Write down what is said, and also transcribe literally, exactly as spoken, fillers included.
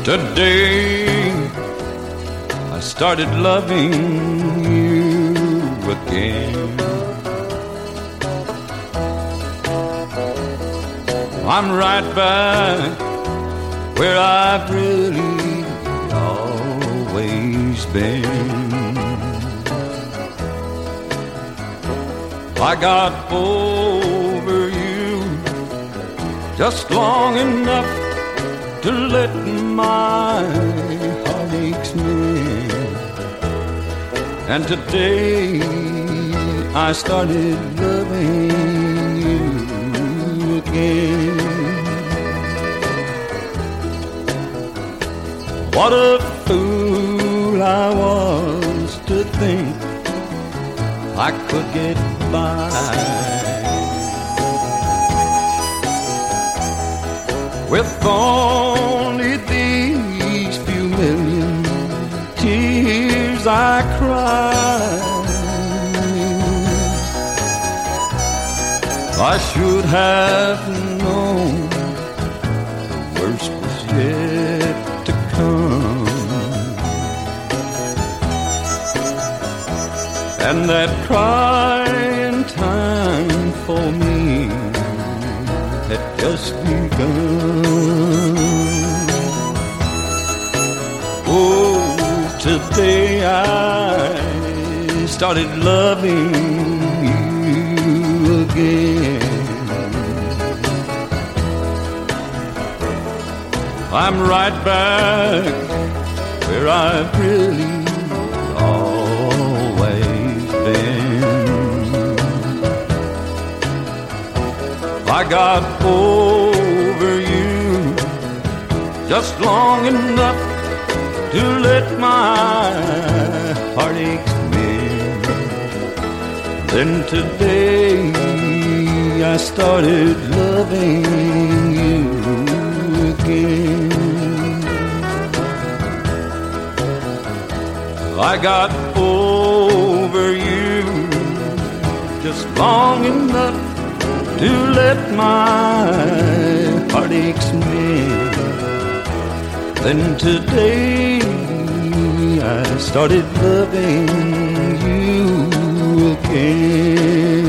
Today I started loving you again. I'm right back where I've really always been. I got over you just long enough to let my heartaches mend. And today I started loving you again. What a fool I was to think I could get by with only these few million tears I cried. I should have known the worst was yet to come, and that crying time for me had just begun. Oh, today I started loving you again. I'm right back where I've really always been. I got over you just long enough to let my heartaches mend. Then today I started loving you again. I got over you just long enough to let my heartaches mend. Then today I started loving you again.